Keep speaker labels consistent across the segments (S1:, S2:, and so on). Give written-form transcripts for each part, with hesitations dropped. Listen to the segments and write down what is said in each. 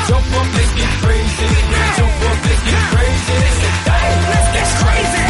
S1: Jump up, let's get crazy. Jump up, let's get crazy. Hey, let's get crazy.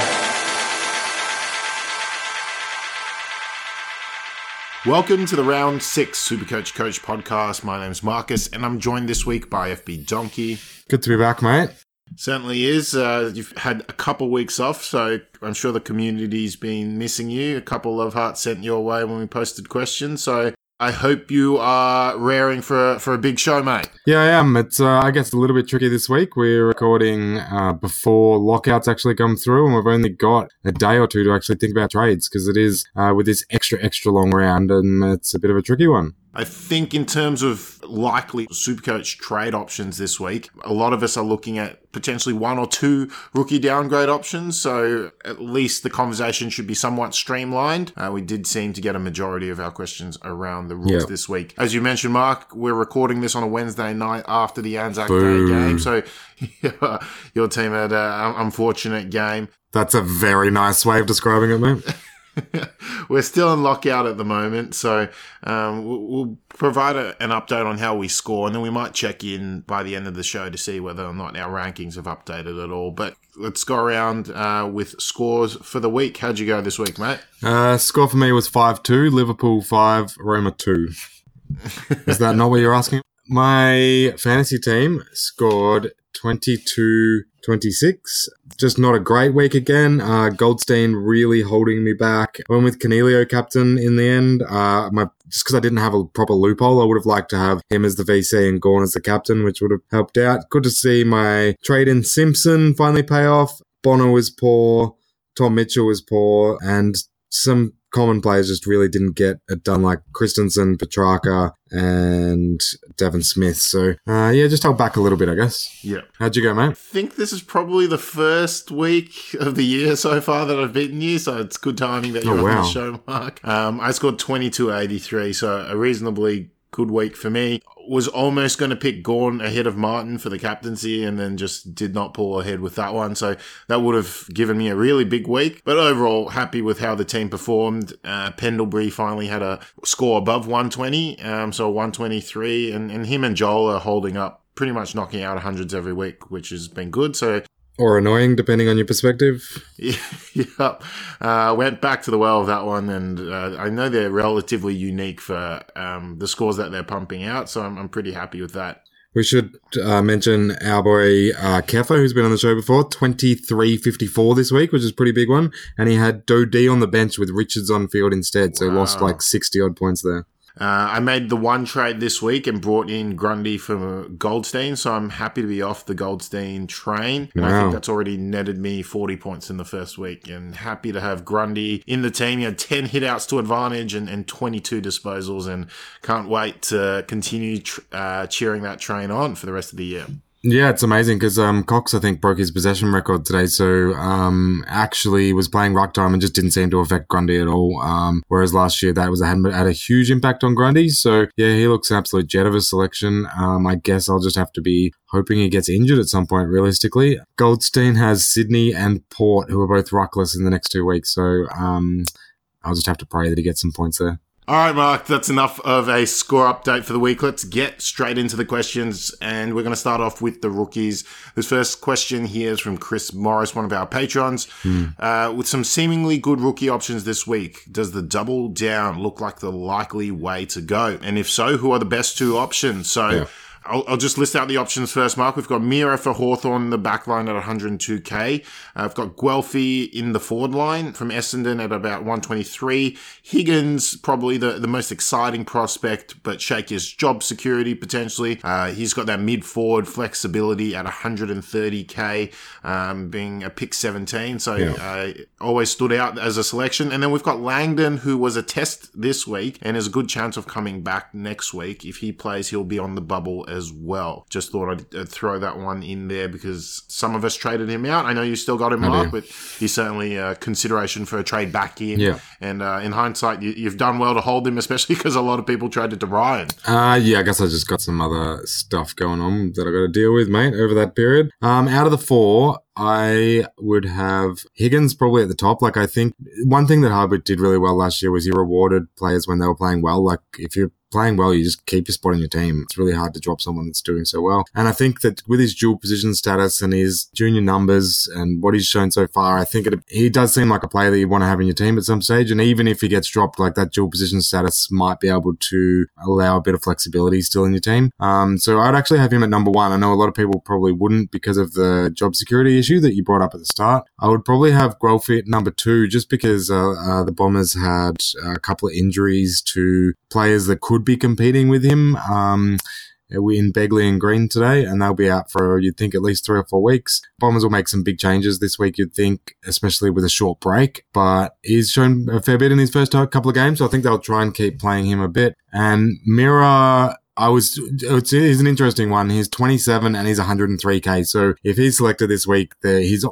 S2: Welcome to the Round 6 Supercoach Coach podcast. My name's Marcus, and I'm joined this week by FB Donkey.
S3: Good to be back, mate.
S2: Certainly is. You've had a couple weeks off, so I'm sure the community's been missing you. A couple love hearts sent your way when we posted questions, so I hope you are raring for a big show, mate.
S3: Yeah, I am. It's, I guess, a little bit tricky this week. We're recording before lockouts actually come through, and we've only got a day or two to actually think about trades because it is with this extra long round, and it's a bit of a tricky one.
S2: I think in terms of likely Supercoach trade options this week, a lot of us are looking at potentially one or two rookie downgrade options, so at least the conversation should be somewhat streamlined. We did seem to get a majority of our questions around the rooks this week. As you mentioned, Mark, we're recording this on a Wednesday night after the Anzac Day game, so your team had an unfortunate game.
S3: That's a very nice way of describing it, mate.
S2: We're still in lockout at the moment, so we'll provide an update on how we score, and then we might check in by the end of the show to see whether or not our rankings have updated at all. But let's go around with scores for the week. How'd you go this week, mate?
S3: Score for me was 5-2, Liverpool 5, Roma 2. Is that not what you're asking? My fantasy team scored 22-26. Just not a great week again. Goldstein really holding me back. I went with Canelio captain in the end. Just because I didn't have a proper loophole, I would have liked to have him as the VC and Gawn as the captain, which would have helped out. Good to see my trade in Simpson finally pay off. Bonner was poor. Tom Mitchell was poor. And some common players just really didn't get it done, like Christensen, Petrarca, and Devon Smith. So, just held back a little bit, I guess.
S2: Yeah.
S3: How'd you go, mate?
S2: I think this is probably the first week of the year so far that I've beaten you, so it's good timing that you're on the show, Mark. I scored 22-83, so a reasonably good week for me. Was almost going to pick Gawn ahead of Martin for the captaincy and then just did not pull ahead with that one. So that would have given me a really big week. But overall, happy with how the team performed. Pendlebury finally had a score above 120, so 123. And him and Joel are holding up, pretty much knocking out hundreds every week, which has been good. So
S3: or annoying, depending on your perspective.
S2: Yep. Went back to the well of that one, and I know they're relatively unique for the scores that they're pumping out, so I'm pretty happy with that.
S3: We should mention our boy Kefa, who's been on the show before, 23-54 this week, which is a pretty big one, and he had Dodie on the bench with Richards on field instead, so lost like 60-odd points there.
S2: I made the one trade this week and brought in Grundy for Goldstein, so I'm happy to be off the Goldstein train. And I think that's already netted me 40 points in the first week, and happy to have Grundy in the team. He had 10 hitouts to advantage and 22 disposals, and can't wait to continue cheering that train on for the rest of the year.
S3: Yeah, it's amazing because Cox, I think, broke his possession record today, so actually was playing ruck time and just didn't seem to affect Grundy at all, whereas last year that had a huge impact on Grundy, so yeah, he looks an absolute jet of a selection. I guess I'll just have to be hoping he gets injured at some point, realistically. Goldstein has Sydney and Port, who are both ruckless in the next 2 weeks, so I'll just have to pray that he gets some points there.
S2: All right, Mark, that's enough of a score update for the week. Let's get straight into the questions, and we're going to start off with the rookies. This first question here is from Chris Morris, one of our patrons. With some seemingly good rookie options this week, does the double down look like the likely way to go? And if so, who are the best two options? So I'll just list out the options first, Mark. We've got Mira for Hawthorn in the back line at 102k. I've got Guelphy in the forward line from Essendon at about 123. Higgins, probably the most exciting prospect, but shake his job security potentially. He's got that mid-forward flexibility at 130k, being a pick 17. So always stood out as a selection. And then we've got Langdon, who was a test this week and has a good chance of coming back next week. If he plays, he'll be on the bubble as well. Just thought I'd throw that one in there because some of us traded him out. I know you still got him, Mark, but he's certainly a consideration for a trade back in. Yeah. And in hindsight, you've done well to hold him, especially because a lot of people traded to Ryan. I
S3: guess I just got some other stuff going on that I got to deal with, mate, over that period. Out of the four, I would have Higgins probably at the top. Like, I think one thing that Harwood did really well last year was he rewarded players when they were playing well. Like, if you're playing well, you just keep your spot in your team. It's really hard to drop someone that's doing so well. And I think that with his dual position status and his junior numbers and what he's shown so far, I think he does seem like a player that you want to have in your team at some stage. And even if he gets dropped, like that dual position status might be able to allow a bit of flexibility still in your team. So I'd actually have him at number 1. I know a lot of people probably wouldn't because of the job security issue that you brought up at the start. I would probably have Guelphy at number 2 just because the Bombers had a couple of injuries to players that could be competing with him in Begley and Green today, and they'll be out for, you'd think, at least 3 or 4 weeks. Bombers will make some big changes this week, you'd think, especially with a short break, but he's shown a fair bit in his first couple of games, so I think they'll try and keep playing him a bit. And Mira, he's an interesting one. He's 27 and he's 103k, so if he's selected this week, he's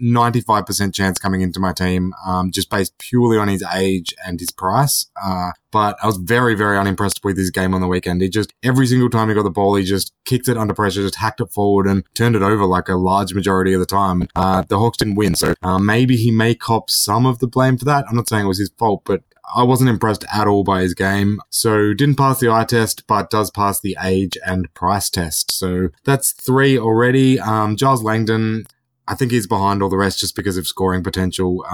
S3: 95% chance coming into my team, just based purely on his age and his price. But I was very, very unimpressed with his game on the weekend. He just, every single time he got the ball, he just kicked it under pressure, just hacked it forward and turned it over like a large majority of the time. The Hawks didn't win, so maybe he may cop some of the blame for that. I'm not saying it was his fault, but I wasn't impressed at all by his game. So didn't pass the eye test, but does pass the age and price test. So that's 3 already. Giles Langdon, I think he's behind all the rest just because of scoring potential.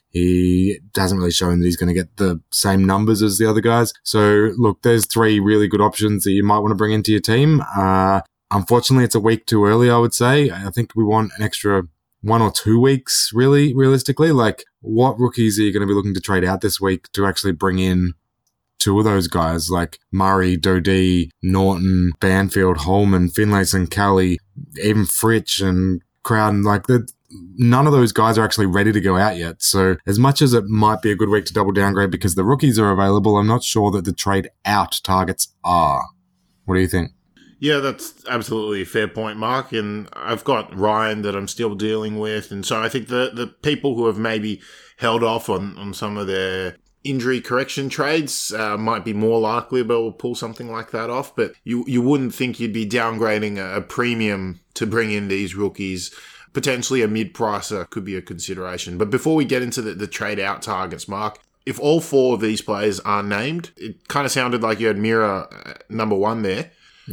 S3: He hasn't really shown that he's going to get the same numbers as the other guys. So look, there's 3 really good options that you might want to bring into your team. Unfortunately, it's a week too early, I would say. I think we want an extra 1 or 2 weeks, really, realistically. Like, what rookies are you going to be looking to trade out this week to actually bring in 2 of those guys, like Murray, Dodie, Norton, Banfield, Holman, Finlayson, Kelly, even Fritsch and Crowden, none of those guys are actually ready to go out yet. So as much as it might be a good week to double downgrade because the rookies are available, I'm not sure that the trade out targets are. What do you think?
S2: Yeah, that's absolutely a fair point, Mark. And I've got Ryan that I'm still dealing with. And so I think the people who have maybe held off on some of their injury correction trades might be more likely to be able to pull something like that off. But you wouldn't think you'd be downgrading a premium to bring in these rookies. Potentially a mid-pricer could be a consideration. But before we get into the trade-out targets, Mark, if all 4 of these players are named, it kind of sounded like you had Mira number 1 there.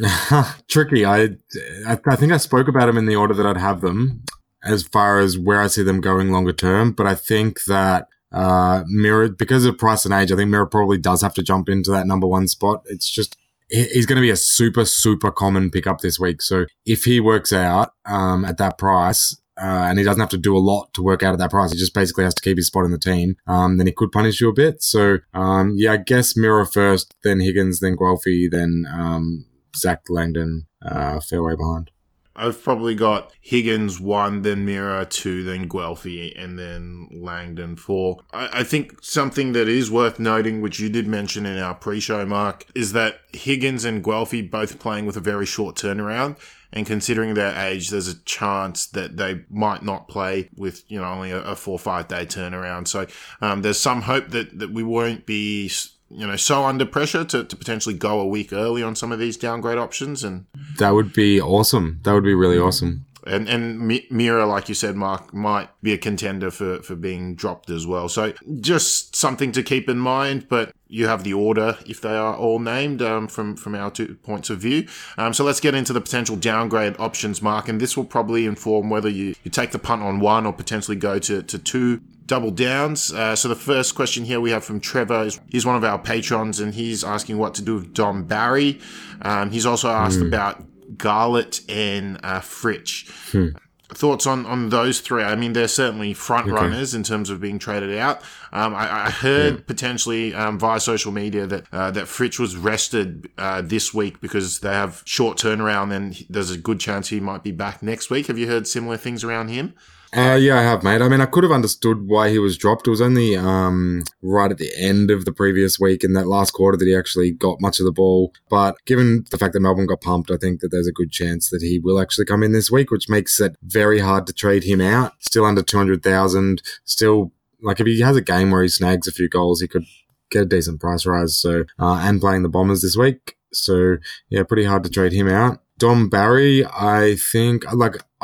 S3: Tricky. I think I spoke about them in the order that I'd have them as far as where I see them going longer term. But I think that Mira, because of price and age, I think Mira probably does have to jump into that number 1 spot. It's just, he's going to be a super, super common pickup this week. So if he works out at that price, and he doesn't have to do a lot to work out at that price, he just basically has to keep his spot in the team, then he could punish you a bit. So, I guess Mira first, then Higgins, then Guelphy, then Zach Langdon, fair way behind.
S2: I've probably got Higgins 1, then Mira 2, then Guelphy, and then Langdon 4. I think something that is worth noting, which you did mention in our pre-show, Mark, is that Higgins and Guelphy both playing with a very short turnaround. And considering their age, there's a chance that they might not play with, only a 4 or 5 day turnaround. So there's some hope that we won't be so under pressure to potentially go a week early on some of these downgrade options. And
S3: that would be awesome. That would be really awesome.
S2: And Mira, like you said, Mark, might be a contender for being dropped as well. So just something to keep in mind, but you have the order if they are all named from our 2 points of view. So let's get into the potential downgrade options, Mark, and this will probably inform whether you take the punt on 1 or potentially go to 2 double downs. So the first question here we have from Trevor. He's one of our patrons, and he's asking what to do with Dom Barry. He's also asked about Garlett and Fritsch. Thoughts on those 3? I mean, they're certainly front runners in terms of being traded out. I heard potentially via social media that Fritsch was rested this week because they have short turnaround, and there's a good chance he might be back next week. Have you heard similar things around him?
S3: Yeah, I have, mate. I mean, I could have understood why he was dropped. It was only right at the end of the previous week in that last quarter that he actually got much of the ball. But given the fact that Melbourne got pumped, I think that there's a good chance that he will actually come in this week, which makes it very hard to trade him out. Still under 200,000. Still, if he has a game where he snags a few goals, he could get a decent price rise. So, and playing the Bombers this week. So, yeah, pretty hard to trade him out. Dom Barry, I think,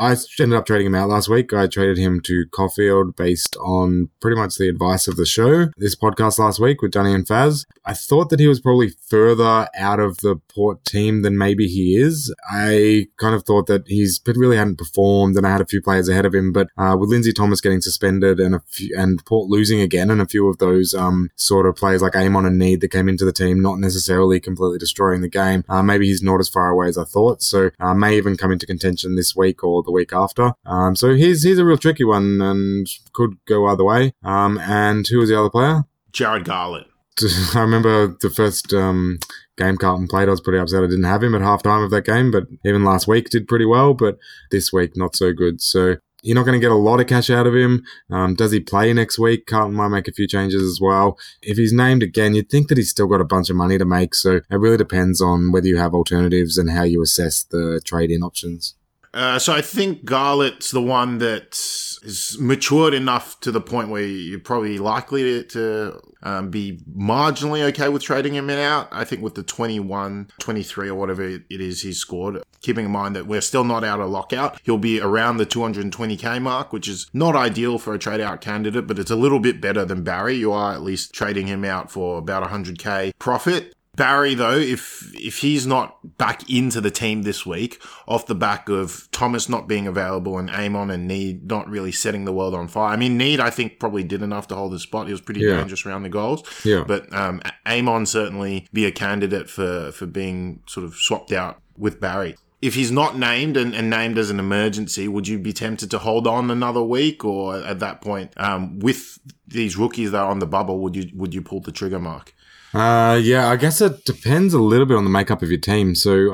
S3: I ended up trading him out last week. I traded him to Caulfield based on pretty much the advice of the show, this podcast last week with Dunny and Faz. I thought that he was probably further out of the Port team than maybe he is. I kind of thought that but really hadn't performed, and I had a few players ahead of him. But with Lindsay Thomas getting suspended and Port losing again, and a few of those sort of players like Amon and Need that came into the team, not necessarily completely destroying the game, maybe he's not as far away as I thought. So may even come into contention this week or the week after. So he's a real tricky one and could go either way. And who was the other player?
S2: Jared Garlett.
S3: I remember the first game Carlton played, I was pretty upset I didn't have him at halftime of that game, but even last week did pretty well, but this week not so good. So you're not going to get a lot of cash out of him. Does he play next week? Carlton might make a few changes as well. If he's named again, you'd think that he's still got a bunch of money to make, so it really depends on whether you have alternatives and how you assess the trade-in options.
S2: So I think Garlett's the one that is matured enough to the point where you're probably likely to be marginally okay with trading him out. I think with the 21, 23 or whatever it is he's scored, keeping in mind that we're still not out of lockout, he'll be around the 220k mark, which is not ideal for a trade out candidate, but it's a little bit better than Barry. You are at least trading him out for about 100k profit. Barry, though, if he's not back into the team this week, off the back of Thomas not being available and Amon and Need not really setting the world on fire. I mean, Need, I think, probably did enough to hold his spot. He was pretty dangerous around the goals.
S3: Yeah.
S2: But Amon certainly be a candidate for being sort of swapped out with Barry. If he's not named and named as an emergency, would you be tempted to hold on another week? Or at that point, with these rookies that are on the bubble, would you pull the trigger, Mark?
S3: Yeah, I guess it depends a little bit on the makeup of your team. So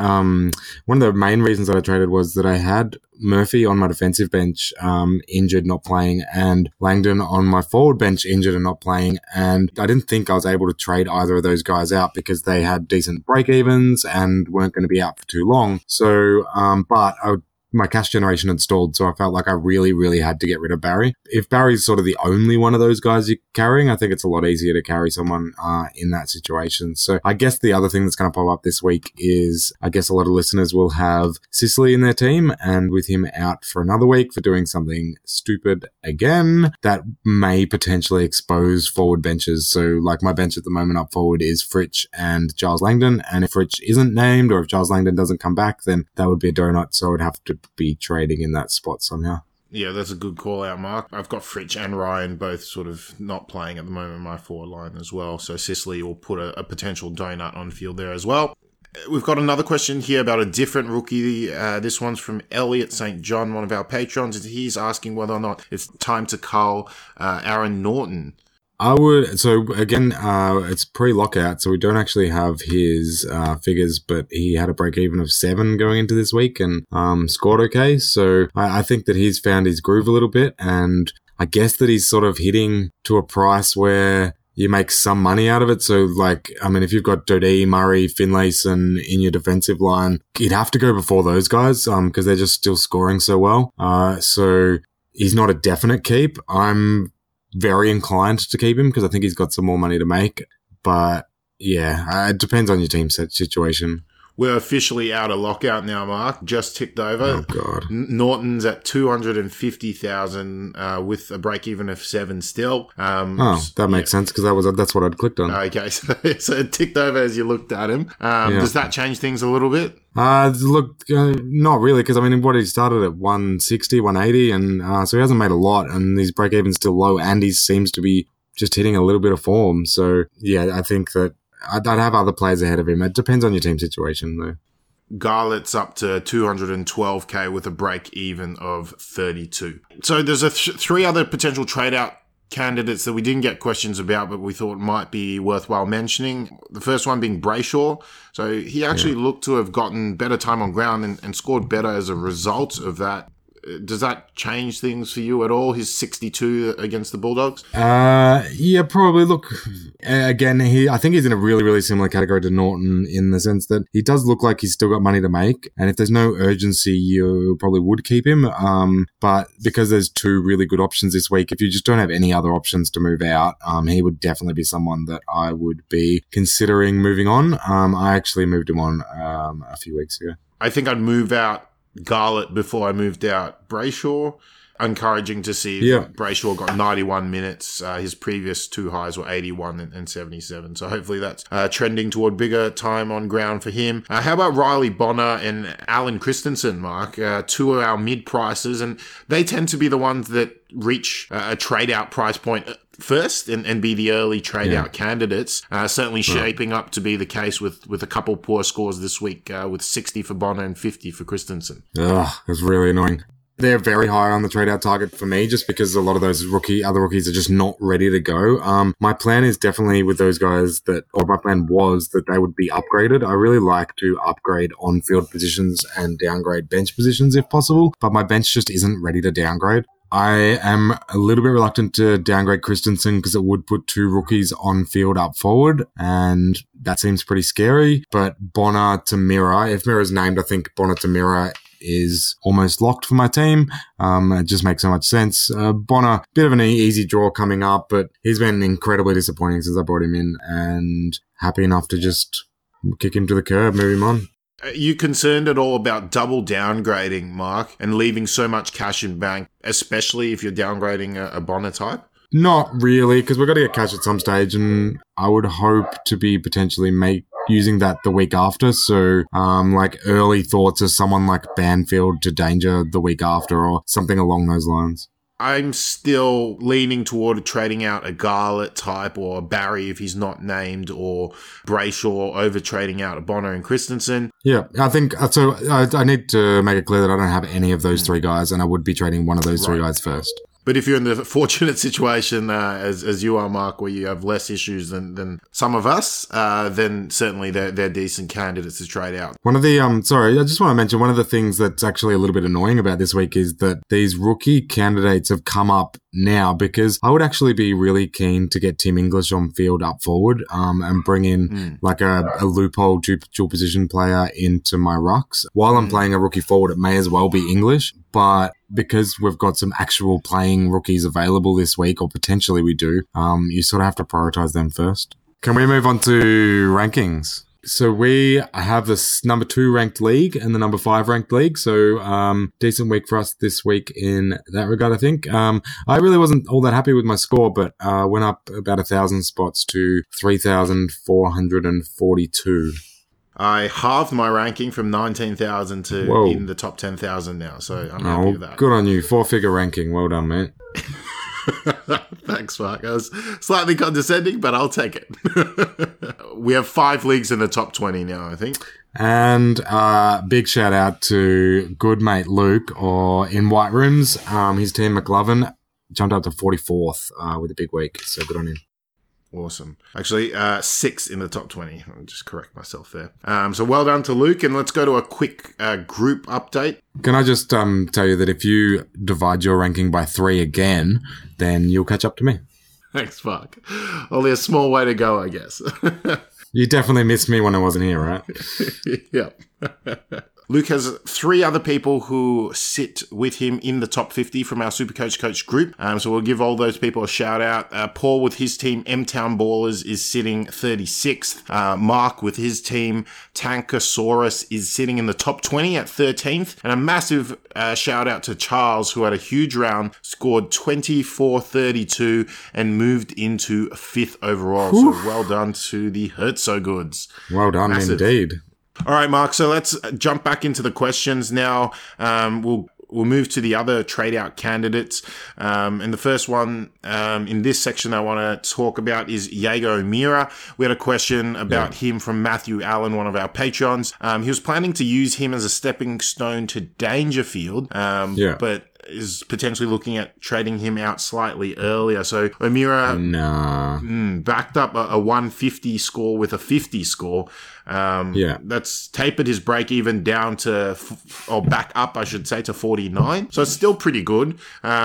S3: one of the main reasons that I traded was that I had Murphy on my defensive bench, injured, not playing, and Langdon on my forward bench, injured and not playing. And I didn't think I was able to trade either of those guys out because they had decent break evens and weren't going to be out for too long. So, but my cash generation had stalled, so I felt like I really, really had to get rid of Barry. If Barry's sort of the only one of those guys you're carrying, I think it's a lot easier to carry someone in that situation. So I guess the other thing that's going to pop up this week is I guess a lot of listeners will have Sicily in their team, and with him out for another week for doing something stupid again, that may potentially expose forward benches. So like my bench at the moment up forward is Fritsch and Giles Langdon, and if Fritsch isn't named or if Giles Langdon doesn't come back, then that would be a donut, so I would have to be trading in that spot somehow.
S2: Yeah, that's a good call out, Mark. I've got Fritsch and Ryan both sort of not playing at the moment in my forward line as well. So Sicily will put a potential donut on field there as well. We've got another question here about a different rookie. This one's from Elliot St. John, one of our patrons. He's asking whether or not it's time to cull Aaron Norton.
S3: I would, so again, it's pre-lockout, so we don't actually have his figures, but he had a break-even of 7 going into this week and scored okay. So I think that he's found his groove a little bit, and I guess that he's sort of hitting to a price where you make some money out of it. So, like, I mean, if you've got Dodie, Murray, Finlayson in your defensive line, you'd have to go before those guys because they're just still scoring so well. So he's not a definite keep. I'm very inclined to keep him because I think he's got some more money to make. But yeah, it depends on your team situation.
S2: We're officially out of lockout now, Mark. Just ticked over.
S3: Oh, God.
S2: Norton's at 250,000 with a break-even of 7 still.
S3: That makes sense because that's what I'd clicked on.
S2: Okay, so it ticked over as you looked at him. Does that change things a little bit?
S3: Look, not really, because, I mean, what he started at 160, 180, and so he hasn't made a lot, and his break-even's still low, and he seems to be just hitting a little bit of form. So, yeah, I think that I'd have other players ahead of him. It depends on your team situation, though.
S2: Garlett's up to 212k with a break even of 32. So there's 3 other potential trade out candidates that we didn't get questions about, but we thought might be worthwhile mentioning. The first one being Brayshaw. So he actually looked to have gotten better time on ground and scored better as a result of that. Does that change things for you at all, his 62 against the Bulldogs?
S3: Yeah, probably. Look, again, I think he's in a really, really similar category to Norton in the sense that he does look like he's still got money to make. And if there's no urgency, you probably would keep him. But because there's 2 really good options this week, if you just don't have any other options to move out, he would definitely be someone that I would be considering moving on. I actually moved him on a few weeks ago.
S2: I think I'd move out Garlett before I moved out Brayshaw. Encouraging to see Brayshaw got 91 minutes. His previous two highs were 81 and 77. So hopefully that's trending toward bigger time on ground for him. How about Riley Bonner and Alan Christensen, Mark? Two of our mid prices, and they tend to be the ones that reach a trade out price point first and be the early trade out candidates. Certainly shaping up to be the case with a couple poor scores this week, with 60 for Bonner and 50 for Christensen.
S3: Ugh, it's really annoying. They're very high on the trade-out target for me just because a lot of those other rookies are just not ready to go. My plan is definitely with those guys my plan was that they would be upgraded. I really like to upgrade on-field positions and downgrade bench positions if possible, but my bench just isn't ready to downgrade. I am a little bit reluctant to downgrade Christensen because it would put two rookies on field up forward, and that seems pretty scary. But Bonner to Mira, if Mira's named, I think Bonner to Mira is almost locked for my team. It just makes so much sense. Bonner, bit of an easy draw coming up, but he's been incredibly disappointing since I brought him in, and happy enough to just kick him to the curb, move him on.
S2: Are you concerned at all about double downgrading, Mark, and leaving so much cash in bank, especially if you're downgrading a Bonner type?
S3: Not really, because we've got to get cash at some stage, and I would hope to be potentially using that the week after. So, like early thoughts of someone like Banfield to Danger the week after or something along those lines.
S2: I'm still leaning toward trading out a Garlett type or a Barry if he's not named, or Brayshaw over trading out a Bonner and Christensen.
S3: Yeah, I think so. I need to make it clear that I don't have any of those three guys, and I would be trading one of those three guys first.
S2: But if you're in the fortunate situation, as you are, Mark, where you have less issues than some of us, then certainly they're decent candidates to trade out.
S3: One of the, I just want to mention one of the things that's actually a little bit annoying about this week is that these rookie candidates have come up now, because I would actually be really keen to get Tim English on field up forward, and bring in like a loophole dual position player into my rucks. While I'm playing a rookie forward, it may as well be English, but because we've got some actual playing rookies available this week, or potentially we do, you sort of have to prioritize them first. Can we move on to rankings? So we have this number 2 ranked league and the number 5 ranked league. So, decent week for us this week in that regard, I think. I really wasn't all that happy with my score, but, went up about 1,000 spots to 3,442.
S2: I halved my ranking from 19,000 to in the top 10,000 now. So I'm happy with that.
S3: Good on you. 4-figure ranking. Well done, mate.
S2: Thanks, Mark. I was slightly condescending, but I'll take it. We have 5 leagues in the top 20 now, I think.
S3: And big shout out to good mate Luke, or in White Rooms. His team McLovin jumped up to 44th with a big week. So good on him.
S2: Awesome. Actually, 6 in the top 20. I'll just correct myself there. So well done to Luke, and let's go to a quick group update.
S3: Can I just tell you that if you divide your ranking by 3 again, then you'll catch up to me.
S2: Thanks, Mark. Only a small way to go, I guess.
S3: You definitely missed me when I wasn't here, right?
S2: Yeah. Luke has 3 other people who sit with him in the top 50 from our Supercoach Coach group. So we'll give all those people a shout out. Paul with his team, M-Town Ballers, is sitting 36th. Mark with his team, Tankosaurus, is sitting in the top 20 at 13th. And a massive shout out to Charles, who had a huge round, scored 24-32 and moved into 5th overall. Whew. So well done to the Hurt So Goods.
S3: Well done, massive. Indeed.
S2: All right, Mark, so let's jump back into the questions now. We'll move to the other trade-out candidates. And the first one in this section I want to talk about is Jaeger Mira. We had a question about him from Matthew Allen, one of our patrons. He was planning to use him as a stepping stone to Dangerfield, but is potentially looking at trading him out slightly earlier. So O'Meara backed up a 150 score with a 50 score. That's tapered his break even down to, or back up, I should say, to 49. So it's still pretty good.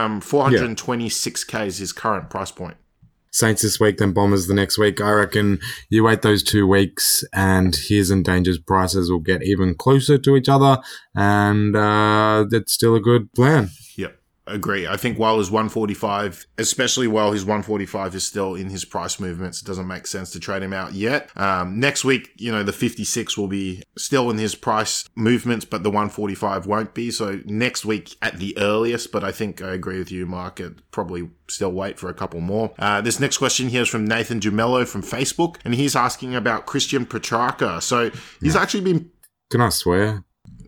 S2: 426k is his current price point.
S3: Saints this week, then Bombers the next week. I reckon you wait those 2 weeks and his and Danger's prices will get even closer to each other, and that's still a good plan.
S2: Yep. Agree. I think while his 145, especially while his 145 is still in his price movements, it doesn't make sense to trade him out yet. Next week, the 56 will be still in his price movements, but the 145 won't be. So next week at the earliest, but I think I agree with you, Mark. It probably still wait for a couple more. This next question here is from Nathan Gemello from Facebook, and he's asking about Christian Petrarca. So he's actually been...
S3: Can I swear?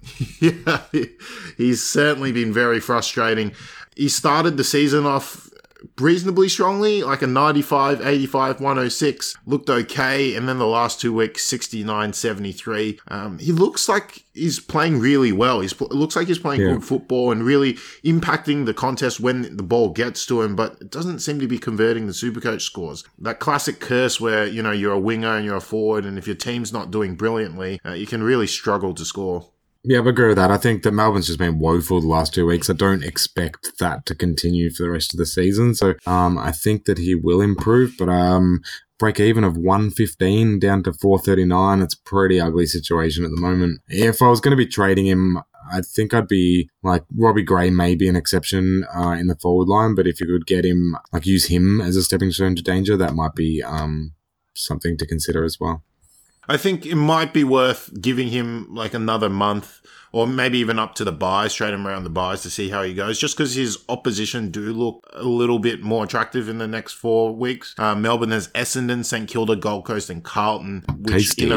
S2: Yeah, he's certainly been very frustrating. He started the season off reasonably strongly, like a 95, 85, 106. Looked okay, and then the last 2 weeks, 69, 73. He looks like he's playing really well. It looks like he's playing good football and really impacting the contest when the ball gets to him, but it doesn't seem to be converting the Supercoach scores. That classic curse where, you're a winger and you're a forward, and if your team's not doing brilliantly, you can really struggle to score.
S3: Yeah, I agree with that. I think that Melbourne's just been woeful the last 2 weeks. I don't expect that to continue for the rest of the season. So I think that he will improve, but break even of 115 down to 439. It's a pretty ugly situation at the moment. If I was going to be trading him, I think I'd be like Robbie Gray may be an exception in the forward line, but if you could get him, like use him as a stepping stone to danger, that might be something to consider as well.
S2: I think it might be worth giving him like another month or maybe even up to the buys, trade him around the buys to see how he goes, just because his opposition do look a little bit more attractive in the next 4 weeks. Melbourne has Essendon, St Kilda, Gold Coast and Carlton, which in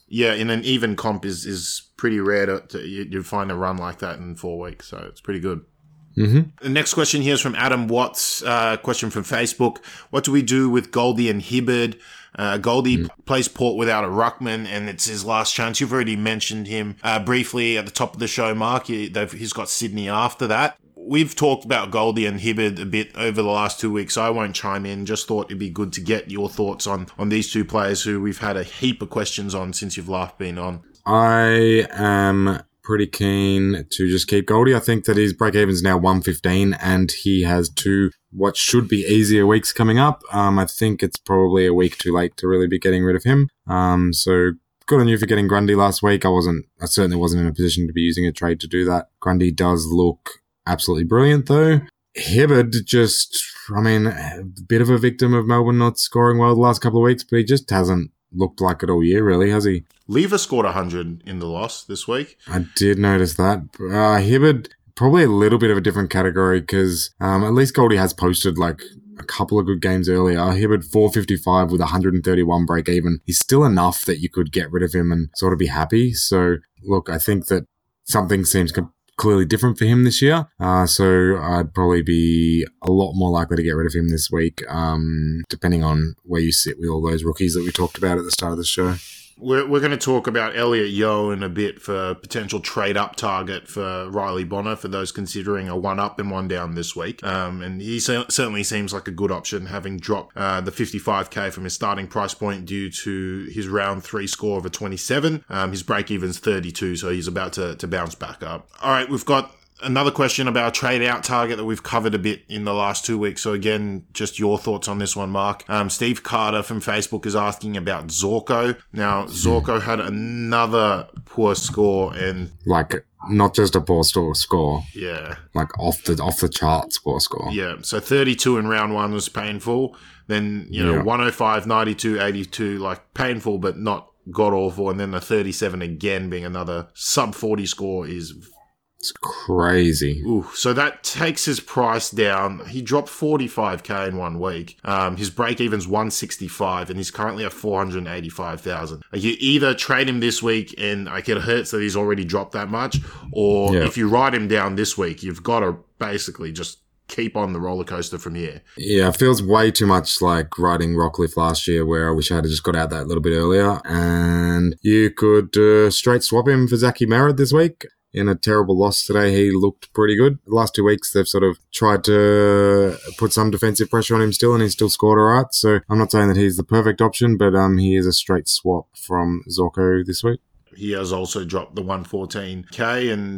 S2: an even comp is pretty rare to find a run like that in 4 weeks, so it's pretty good.
S3: Mm-hmm.
S2: The next question here is from Adam Watts, question from Facebook. What do we do with Goldie and Hibberd? Goldie plays Port without a ruckman, and it's his last chance. You've already mentioned him briefly at the top of the show, Mark. He's got Sydney after that. We've talked about Goldie and Hibberd a bit over the last 2 weeks, so I won't chime in. Just thought it'd be good to get your thoughts on these two players who we've had a heap of questions on since you've last been on.
S3: I am pretty keen to just keep Goldie. I think that his break-even's now 115 and he has 2 what should be easier weeks coming up. I think it's probably a week too late to really be getting rid of him. So good on you for getting Grundy last week. I certainly wasn't in a position to be using a trade to do that. Grundy does look absolutely brilliant though. Hibberd a bit of a victim of Melbourne not scoring well the last couple of weeks, but he just hasn't looked like it all year, really, has he?
S2: Lever scored 100 in the loss this week.
S3: I did notice that. Hibberd, probably a little bit of a different category because at least Goldie has posted like a couple of good games earlier. Hibberd 455 with 131 break even. He's still enough that you could get rid of him and sort of be happy. So, look, I think that something seems clearly different for him this year. So I'd probably be a lot more likely to get rid of him this week, depending on where you sit with all those rookies that we talked about at the start of the show.
S2: We're going to talk about Elliot Yeo in a bit for potential trade-up target for Riley Bonner for those considering a one-up and one-down this week. And he certainly seems like a good option, having dropped the 55k from his starting price point due to his round 3 score of a 27. His break-even's 32, so he's about to bounce back up. All right, we've got another question about a trade-out target that we've covered a bit in the last 2 weeks. So again, just your thoughts on this one, Mark. Steve Carter from Facebook is asking about Zorko. Now, Zorko had another poor score and... like, not just a poor score. Yeah. Like, off the charts poor score. Yeah, so 32 in round 1 was painful. Then, 105, 92, 82, like, painful but not god-awful. And then the 37 again being another sub-40 score is... it's crazy. Ooh, so that takes his price down. He dropped 45k in 1 week. His break-even's 165, and he's currently at 485,000. Like, you either trade him this week, and like it hurts that he's already dropped that much, or if you ride him down this week, you've got to basically just keep on the roller coaster from here. Yeah, it feels way too much like riding Rockcliffe last year, where I wish I had just got out that little bit earlier, and you could straight swap him for Zachy Merritt this week. In a terrible loss today, he looked pretty good. The last 2 weeks, they've sort of tried to put some defensive pressure on him still, and he's still scored all right. So I'm not saying that he's the perfect option, but he is a straight swap from Zorko this week. He has also dropped the 114k, and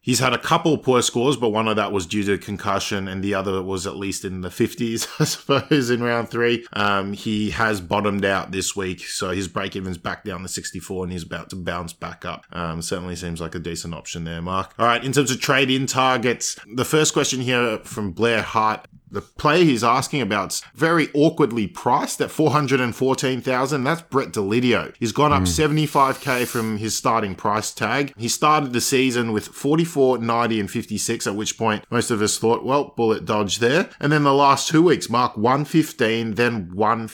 S2: He's had a couple poor scores, but one of that was due to concussion and the other was at least in the 50s, I suppose, in round 3. He has bottomed out this week, so his break-even's back down to 64 and he's about to bounce back up. Certainly seems like a decent option there, Mark. All right, in terms of trade-in targets, the first question here from Blair Hart. The player he's asking about's very awkwardly priced at $414,000. That's Brett Delidio. He's gone up $75K from his starting price tag. He started the season with 44, 90, and 56, at which point most of us thought, well, bullet dodge there. And then the last 2 weeks, Mark, 115, then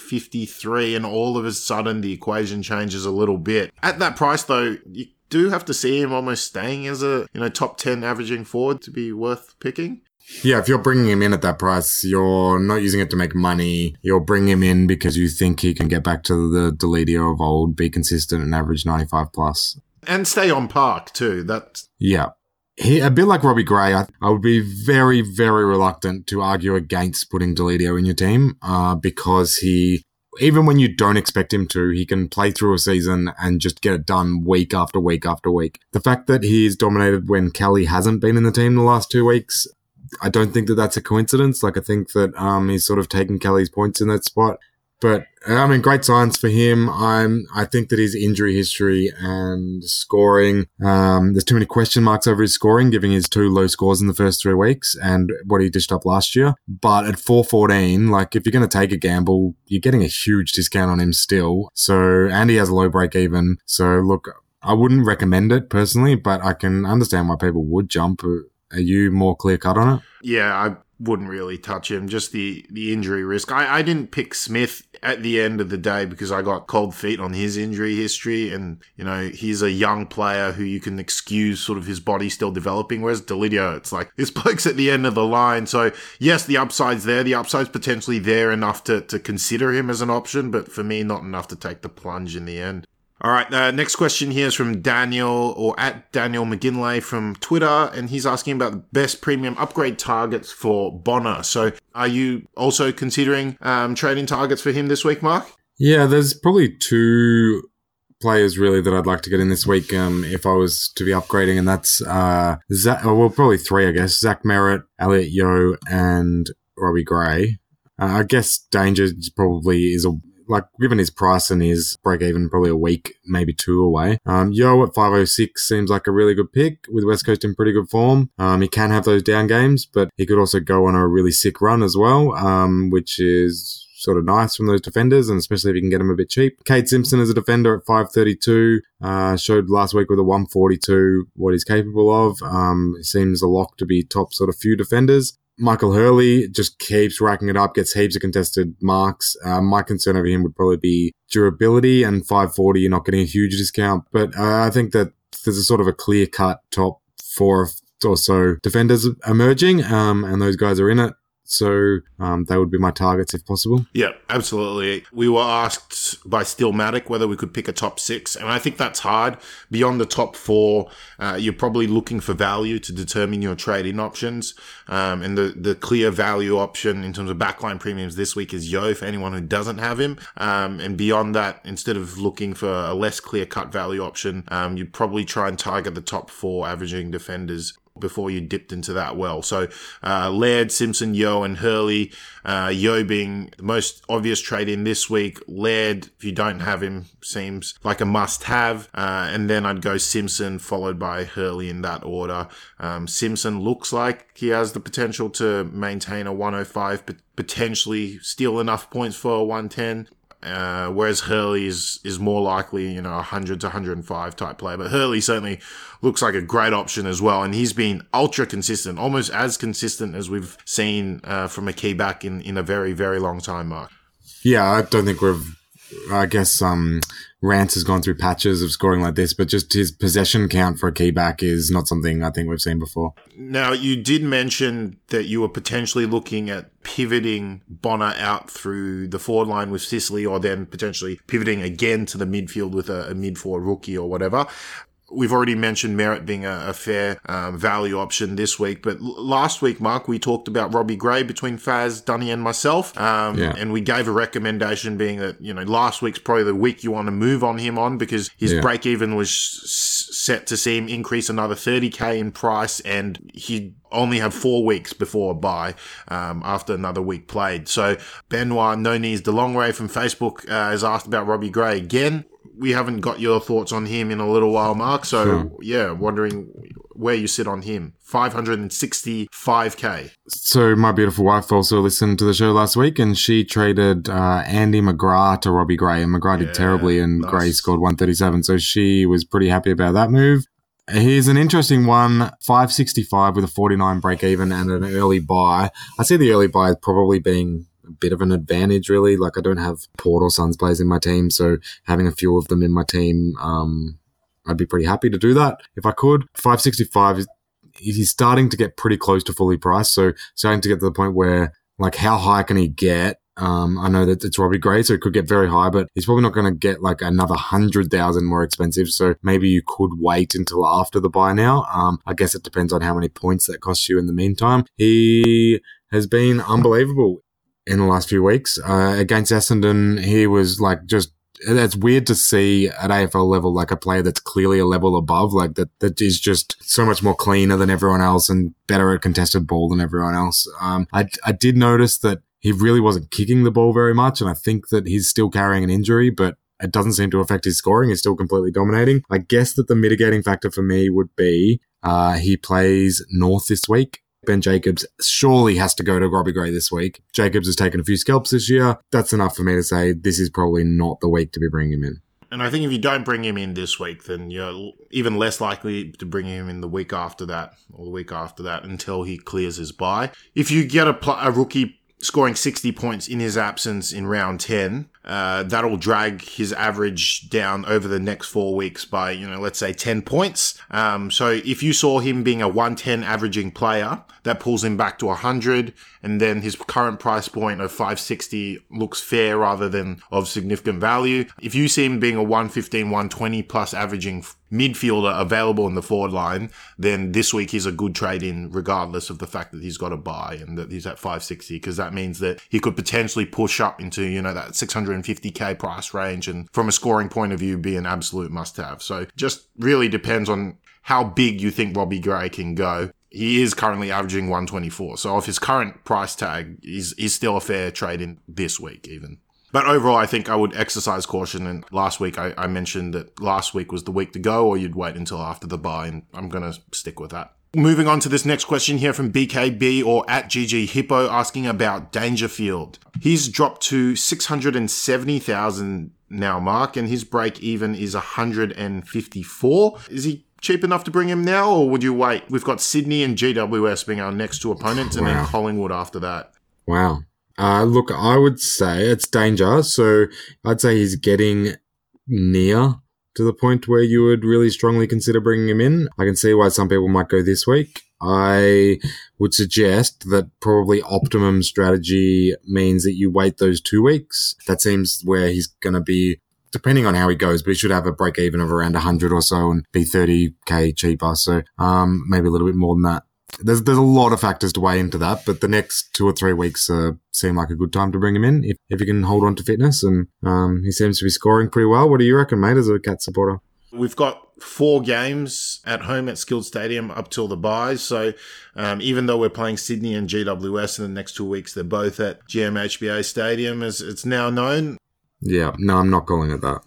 S2: 153, and all of a sudden the equation changes a little bit. At that price, though, you do have to see him almost staying as a top 10 averaging forward to be worth picking.
S3: Yeah, if you're bringing him in at that price, you're not using it to make money. You're bringing him in because you think he can get back to the Delidio of old, be consistent and average 95 plus.
S2: And stay on park too.
S3: Yeah. A bit like Robbie Gray, I would be very, very reluctant to argue against putting Delidio in your team because even when you don't expect him to, he can play through a season and just get it done week after week after week. The fact that he's dominated when Kelly hasn't been in the team the last 2 weeks, I don't think that that's a coincidence. I think that he's sort of taken Kelly's points in that spot. But, great signs for him. I think that his injury history and scoring, there's too many question marks over his scoring, given his 2 low scores in the first 3 weeks and what he dished up last year. But at 414, if you're going to take a gamble, you're getting a huge discount on him still. And he has a low break even. So, look, I wouldn't recommend it personally, but I can understand why people would jump. Are you more clear-cut on it?
S2: Yeah, I wouldn't really touch him. Just the injury risk. I didn't pick Smith at the end of the day because I got cold feet on his injury history. And, he's a young player who you can excuse sort of his body still developing. Whereas Delidio, it's like, this bloke's at the end of the line. So, yes, the upside's there. The upside's potentially there enough to consider him as an option. But for me, not enough to take the plunge in the end. All right, next question here is from Daniel, or at Daniel McGinley from Twitter, and he's asking about the best premium upgrade targets for Bonner. So are you also considering trading targets for him this week, Mark?
S3: Yeah, there's probably 2 players really that I'd like to get in this week if I was to be upgrading, and that's probably 3, I guess. Zach Merritt, Elliot Yeo, and Robbie Gray. I guess Danger probably is given his price and his break-even, probably a week, maybe 2 away. Yo at 506 seems like a really good pick with West Coast in pretty good form. He can have those down games, but he could also go on a really sick run as well, which is sort of nice from those defenders, and especially if you can get him a bit cheap. Cade Simpson as a defender at 532, showed last week with a 142 what he's capable of. He seems a lock to be top sort of few defenders. Michael Hurley just keeps racking it up, gets heaps of contested marks. My concern over him would probably be durability, and 540, you're not getting a huge discount. But I think that there's a sort of a clear-cut top 4 or so defenders emerging, and those guys are in it. So they would be my targets if possible.
S2: Yeah, absolutely. We were asked by Stillmatic whether we could pick a top 6, and I think that's hard. Beyond the top 4, you're probably looking for value to determine your trade-in options. And the clear value option in terms of backline premiums this week is Yo for anyone who doesn't have him. And beyond that, instead of looking for a less clear-cut value option, you'd probably try and target the top 4 averaging defenders before you dipped into that well. So Laird, Simpson, Yo, and Hurley. Yo being the most obvious trade-in this week. Laird, if you don't have him, seems like a must-have. And then I'd go Simpson, followed by Hurley in that order. Simpson looks like he has the potential to maintain a 105, but potentially steal enough points for a 110. Whereas Hurley is more likely, 100 to 105 type player. But Hurley certainly looks like a great option as well. And he's been ultra consistent, almost as consistent as we've seen from a key back in a very, very long time, Mark.
S3: Yeah, I don't think Rance has gone through patches of scoring like this, but just his possession count for a key back is not something I think we've seen before.
S2: Now, you did mention that you were potentially looking at pivoting Bonner out through the forward line with Sicily, or then potentially pivoting again to the midfield with a mid-forward rookie or whatever. we've already mentioned Merritt being a fair value option this week. But last week, Mark, we talked about Robbie Gray between Faz, Dunny and myself. And we gave a recommendation being that, last week's probably the week you want to move on him on because his break even was set to see him increase another 30K in price, and he only have 4 weeks before a bye after another week played. So Benoit No Knees DeLongray from Facebook has asked about Robbie Gray again. We haven't got your thoughts on him in a little while, Mark. So wondering where you sit on him. 565K.
S3: So my beautiful wife also listened to the show last week, and she traded Andy McGrath to Robbie Gray, and McGrath did terribly, and Gray scored 137. So she was pretty happy about that move. Here's an interesting one, 565 with a 49 break even and an early buy. I see the early buy probably being a bit of an advantage, really. Like, I don't have Port or Suns players in my team, so having a few of them in my team, I'd be pretty happy to do that if I could. 565 he's starting to get pretty close to fully priced, so starting to get to the point where, like, how high can he get? I know that it's Robbie Gray, so it could get very high, but he's probably not going to get like another 100,000 more expensive. So maybe you could wait until after the buy now. I guess it depends on how many points that costs you in the meantime. He has been unbelievable in the last few weeks. Against Essendon, he was like it's weird to see at AFL level, like a player that's clearly a level above, like that is just so much more cleaner than everyone else and better at contested ball than everyone else. I did notice that he really wasn't kicking the ball very much, and I think that he's still carrying an injury, but it doesn't seem to affect his scoring. He's still completely dominating. I guess that the mitigating factor for me would be he plays North this week. Ben Jacobs surely has to go to Robbie Gray this week. Jacobs has taken a few scalps this year. That's enough for me to say this is probably not the week to be bringing him in.
S2: And I think if you don't bring him in this week, then you're even less likely to bring him in the week after that or the week after that until he clears his bye. If you get a rookie scoring 60 points in his absence in round 10, that'll drag his average down over the next 4 weeks by, let's say 10 points. So if you saw him being a 110 averaging player, that pulls him back to 100, and then his current price point of 560 looks fair rather than of significant value. If you see him being a 115, 120 plus averaging midfielder available in the forward line, then this week he's a good trade in regardless of the fact that he's got a buy and that he's at 560, because that means that he could potentially push up into, that 650k price range, and from a scoring point of view be an absolute must have. So just really depends on how big you think Robbie Gray can go. He is currently averaging 124. So off his current price tag, he's still a fair trade in this week even. But overall, I think I would exercise caution. And last week, I mentioned that last week was the week to go, or you'd wait until after the bye, and I'm going to stick with that. Moving on to this next question here from BKB or at GG Hippo asking about Dangerfield. He's dropped to 670,000 now, Mark, and his break even is 154. Is he cheap enough to bring him now, or would you wait? We've got Sydney and GWS being our next two opponents, and then Collingwood after that.
S3: Wow. Look, I would say it's danger. So I'd say he's getting near to the point where you would really strongly consider bringing him in. I can see why some people might go this week. I would suggest that probably optimum strategy means that you wait those 2 weeks. That seems where he's going to be, depending on how he goes, but he should have a break even of around 100 or so and be 30k cheaper. So maybe a little bit more than that. There's a lot of factors to weigh into that, but the next 2 or 3 weeks seem like a good time to bring him in if he can hold on to fitness, and he seems to be scoring pretty well. What do you reckon, mate, as a Cat supporter?
S2: We've got 4 games at home at Skilled Stadium up till the buys. So even though we're playing Sydney and GWS in the next 2 weeks, they're both at GMHBA Stadium, as it's now known.
S3: Yeah, no, I'm not calling it that.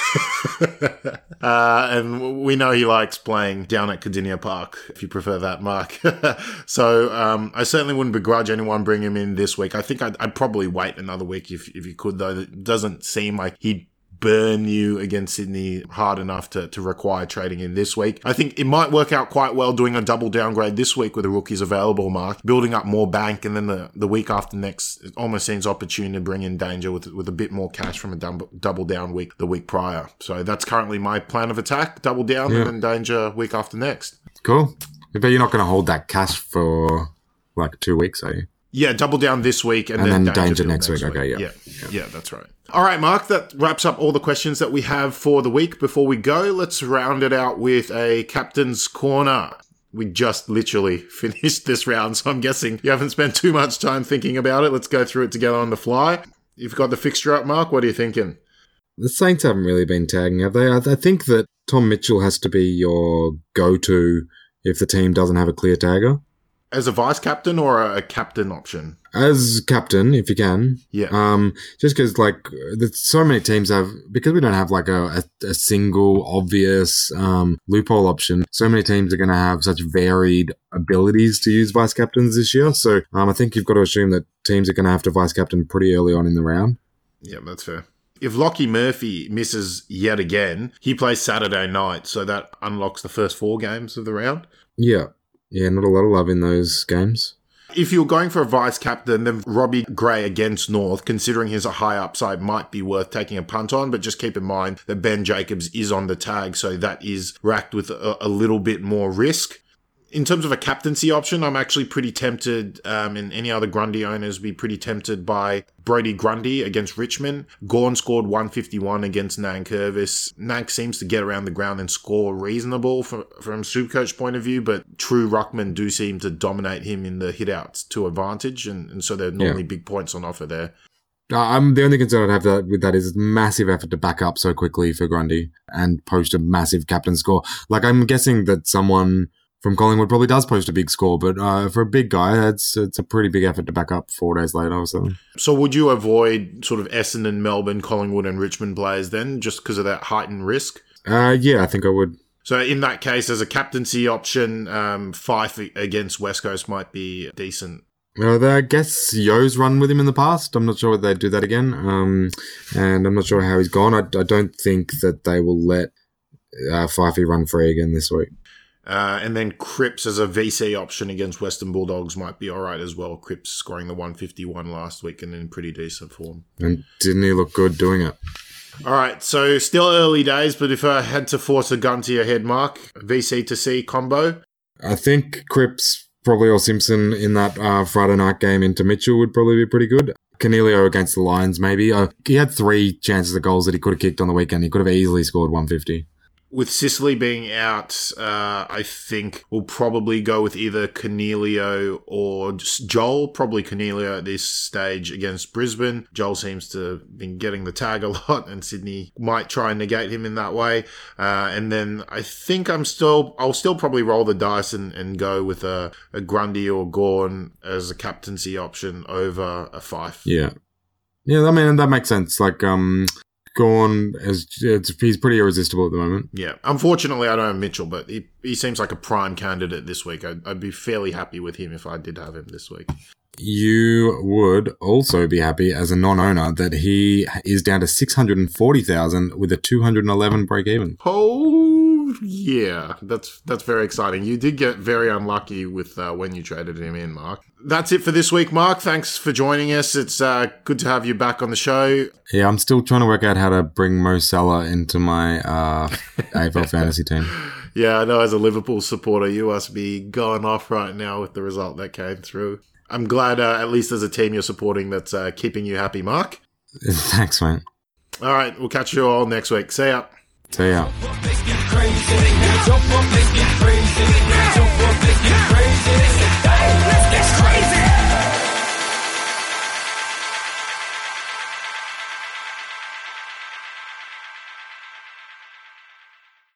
S2: And we know he likes playing down at Cardinia Park, if you prefer that, Mark. So I certainly wouldn't begrudge anyone bringing him in this week. I think I'd probably wait another week if you could, though. It doesn't seem like he'd burn you against Sydney hard enough to require trading in this week. I think it might work out quite well doing a double downgrade this week with the rookies available, Mark, building up more bank, and then the week after next, it almost seems opportune to bring in Danger with a bit more cash from a double down week the week prior. So that's currently my plan of attack, double down and then Danger week after next.
S3: Cool. But you're not going to hold that cash for like 2 weeks, are you?
S2: Yeah, double down this week and
S3: then Danger next week. Okay, yeah.
S2: Yeah, that's right. All right, Mark, that wraps up all the questions that we have for the week. Before we go, let's round it out with a Captain's Corner. We just literally finished this round, so I'm guessing you haven't spent too much time thinking about it. Let's go through it together on the fly. You've got the fixture up, Mark. What are you thinking?
S3: The Saints haven't really been tagging, have they? I think that Tom Mitchell has to be your go-to if the team doesn't have a clear tagger.
S2: As a vice-captain or a captain option?
S3: As captain, if you can.
S2: Yeah.
S3: Just because, so many teams have, because we don't have, a single obvious loophole option, so many teams are going to have such varied abilities to use vice-captains this year. So I think you've got to assume that teams are going to have to vice-captain pretty early on in the round.
S2: Yeah, that's fair. If Lockie Murphy misses yet again, he plays Saturday night, so that unlocks the first 4 games of the round.
S3: Yeah. Yeah, not a lot of love in those games.
S2: If you're going for a vice-captain, then Robbie Gray against North, considering he's a high upside, might be worth taking a punt on, but just keep in mind that Ben Jacobs is on the tag, so that is racked with a little bit more risk. In terms of a captaincy option, I'm actually pretty tempted, and any other Grundy owners would be pretty tempted by Brody Grundy against Richmond. Gawn scored 151 against Nankervis. Nank seems to get around the ground and score reasonable from Supercoach point of view, but true ruckmen do seem to dominate him in the hitouts to advantage, and so there are normally big points on offer there.
S3: The only concern I'd have with that is massive effort to back up so quickly for Grundy and post a massive captain score. I'm guessing that someone from Collingwood probably does post a big score, but for a big guy, it's a pretty big effort to back up 4 days later or something.
S2: So would you avoid sort of Essendon, Melbourne, Collingwood and Richmond players then, just because of that heightened risk?
S3: Yeah, I think I would.
S2: So in that case, as a captaincy option, Fife against West Coast might be decent.
S3: Well, I guess Yo's run with him in the past. I'm not sure whether they'd do that again. And I'm not sure how he's gone. I don't think that they will let Fifey run free again this week.
S2: And then Cripps as a VC option against Western Bulldogs might be all right as well. Cripps scoring the 151 last week and in pretty decent form.
S3: And didn't he look good doing it?
S2: All right, so still early days, but if I had to force a gun to your head, Mark, VC to C combo?
S3: I think Cripps, probably, or Simpson in that Friday night game into Mitchell would probably be pretty good. Cornelio against the Lions, maybe. He had 3 chances of goals that he could have kicked on the weekend. He could have easily scored 150.
S2: With Sicily being out, I think we'll probably go with either Cornelio or Joel. Probably Cornelio at this stage against Brisbane. Joel seems to have been getting the tag a lot, and Sydney might try and negate him in that way. And then I think I'll still probably roll the dice and go with a Grundy or Gawn as a captaincy option over a Fife.
S3: Yeah. Yeah, I mean, that makes sense. Gawn, he's pretty irresistible at the moment.
S2: Yeah. Unfortunately, I don't have Mitchell, but he seems like a prime candidate this week. I'd be fairly happy with him if I did have him this week.
S3: You would also be happy as a non-owner that he is down to 640,000 with a 211 break even.
S2: Oh, yeah. That's very exciting. You did get very unlucky with when you traded him in, Mark. That's it for this week, Mark. Thanks for joining us. It's good to have you back on the show.
S3: Yeah, I'm still trying to work out how to bring Mo Salah into my AFL fantasy team.
S2: Yeah, I know as a Liverpool supporter, you must be going off right now with the result that came through. I'm glad at least there's a team you're supporting that's keeping you happy, Mark.
S3: Thanks, mate.
S2: All right, we'll catch you all next week. See ya.
S3: See ya.
S1: Jump up, let's get crazy.